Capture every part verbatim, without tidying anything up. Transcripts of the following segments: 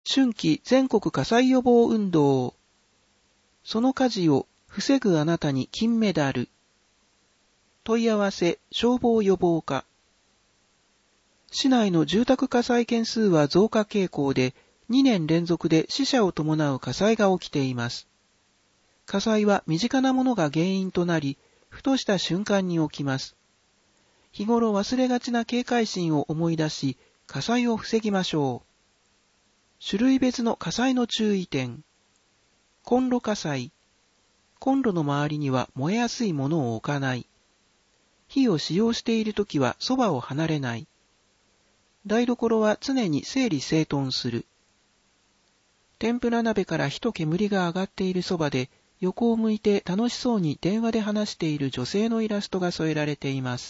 春季全国火災予防運動。その火事を防ぐあなたに金メダル。問い合わせ消防予防課。市内の住宅火災件数は増加傾向で、にねん連続で死者を伴う火災が起きています。火災は身近なものが原因となり、ふとした瞬間に起きます。日頃忘れがちな警戒心を思い出し、火災を防ぎましょう。種類別の火災の注意点。コンロ火災。コンロの周りには燃えやすいものを置かない。火を使用しているときはそばを離れない。台所は常に整理整頓する。天ぷら鍋から火と煙が上がっているそばで、横を向いて楽しそうに電話で話している女性のイラストが添えられています。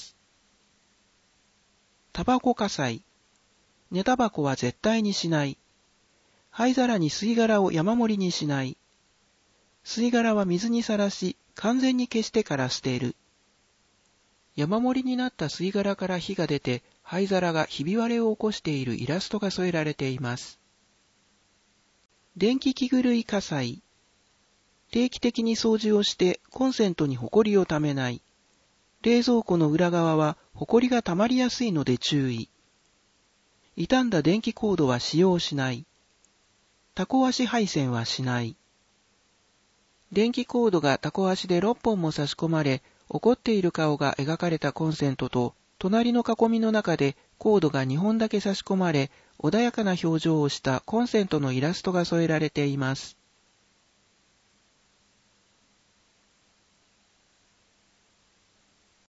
タバコ火災。寝タバコは絶対にしない。灰皿に吸い殻を山盛りにしない。吸い殻は水にさらし、完全に消してから捨てる。山盛りになった吸い殻から火が出て、灰皿がひび割れを起こしているイラストが添えられています。電気器具類火災。定期的に掃除をしてコンセントにホコリをためない。冷蔵庫の裏側はホコリがたまりやすいので注意。傷んだ電気コードは使用しない。タコ足配線はしない。電気コードがタコ足でろっぽんも差し込まれ、怒っている顔が描かれたコンセントと、隣の囲みの中でコードがにほんだけ差し込まれ、穏やかな表情をしたコンセントのイラストが添えられています。